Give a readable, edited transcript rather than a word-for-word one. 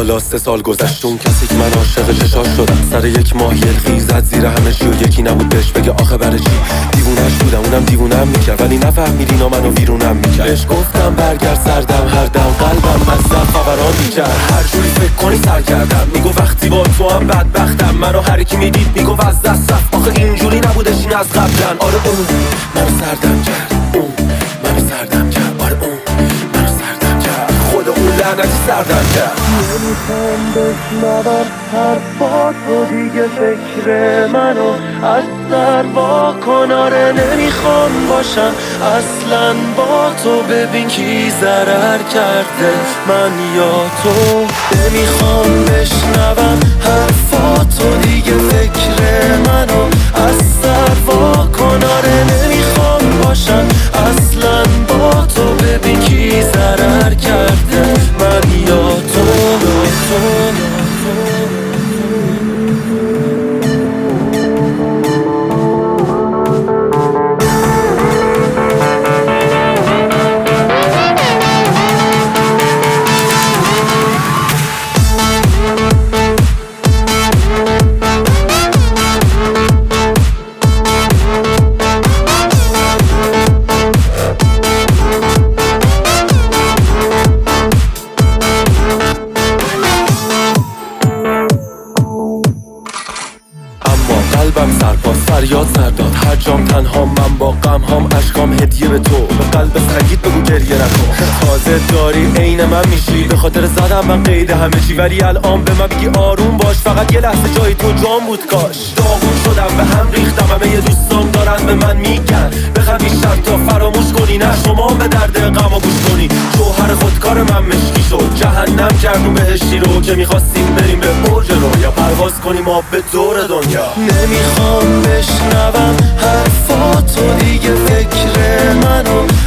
حالا 3 سال گذشت، اون کسی که من عاشق چشاش شدم سر یک ماه یلخی زد زیر همه چی و یکی نبود بهش بگه آخه برای چی. دیوونش بودم اونم دیوونم میکرد ولی نفهمید اینا منو ویرونم میکرد. بهش گفتم برگرد سردم هر دم قلبم از دم فوران میکرد. هر جوری فکر کنی سر کردم میگو وقتی با تو هم بدبختم. منو هر کی میدید میگو از دست رفت آخه اینجوری نبودش این از قبلن. آره اون منو سردم کرد، اون منو سردم کرد، آره اون منو سردم کرد، خود اون لعنتی سردم کرد. نمیخوام بشنوم حرفاتو دیگه، فکر منو از سر واکن. آره نمیخوام باشم اصلا با تو، ببین کی ضرر کرده من یا تو. نمیخوام بشنوم حرفاتو دیگه، فکر منو از سر واکن. آره نمیخوام باشم اصلا با تو، ببین کی ضرر کرده من یا تو. قلبم سرپاس فریاد سر داد، هر جام تنها من با غم هام، اشکام هدیه به تو. به قلب سنگیت بگو گریه نکن، تازه داری عین من میشی. به خاطر زدم من قید همه چی، ولی الان به من بگی آروم باش. فقط یه لحظه جای تو جام بود کاش. داغون شدم به هم ریختم، همه یه دوستام دارن به من میگن بخواد بیشتر تا فراموش کنی. نه شما به درد غم و گوش کنی. جوهر خودکار من مشکی شد، جهنم کردون بهشتی رو که میخواستیم بریم به اوج رو، یا پرواز کنیم ما به دور دنیا. نمیخوام بشنوم حرفاتو دیگه، فکر منو